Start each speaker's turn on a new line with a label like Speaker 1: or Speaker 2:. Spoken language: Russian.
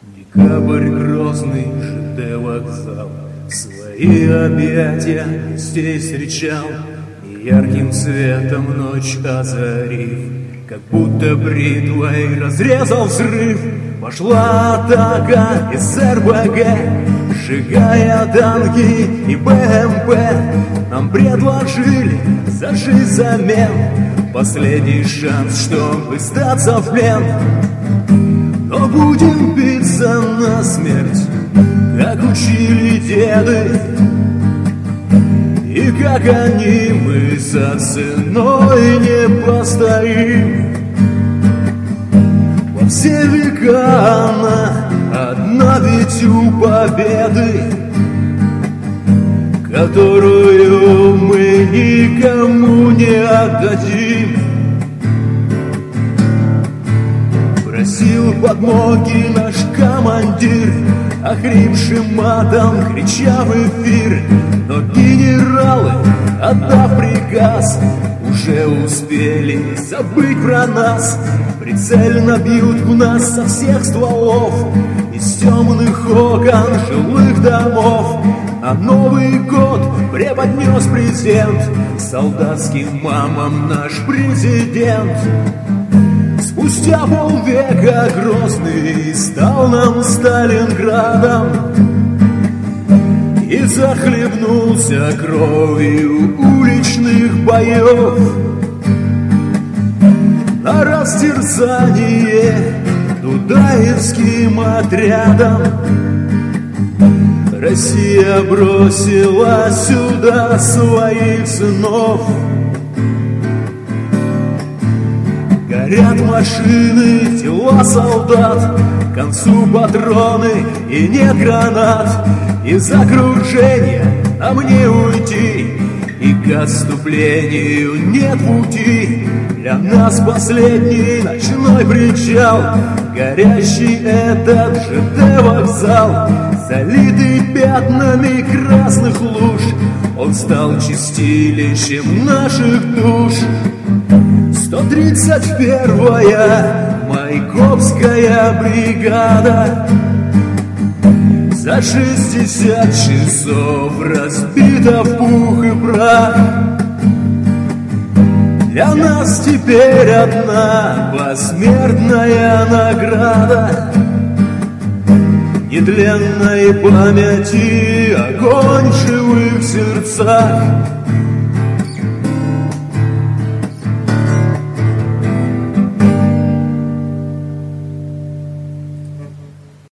Speaker 1: Декабрь грозный, ЖД вокзал, свои объятия здесь встречал, и ярким светом ночь озарив, как будто бритвой разрезал взрыв. Пошла атака из РБГ, сжигая танки и БМП. Нам предложили за жизнь замен, последний шанс, чтобы сдаться в плен. Но будем биться насмерть, как учили деды, и как они мы за ценой не постоим. Во все века она одна ведь у победы, которую мы никому не отдадим. Просил подмоги наш командир, охрипшим матом крича в эфир. Но генералы, отдав приказ, уже успели забыть про нас. Прицельно бьют в нас со всех стволов, из темных окон жилых домов. А Новый год преподнес презент солдатским мамам наш президент. Спустя полвека Грозный стал нам Сталинградом и захлебнулся кровью уличных боев. На растерзание дудаевским отрядом Россия бросила сюда своих сынов. Горят машины, тела солдат, к концу патроны и нет гранат. Из окружения нам не уйти, и к отступлению нет пути. Для нас последний ночной причал, горящий этот ЖД вокзал, залитый пятнами красных луж. Он стал чистилищем наших душ. 131-я Майкопская бригада за 60 часов разбита в пух и прах. Для нас теперь одна посмертная награда, нетленной памяти огонь в живых сердцах.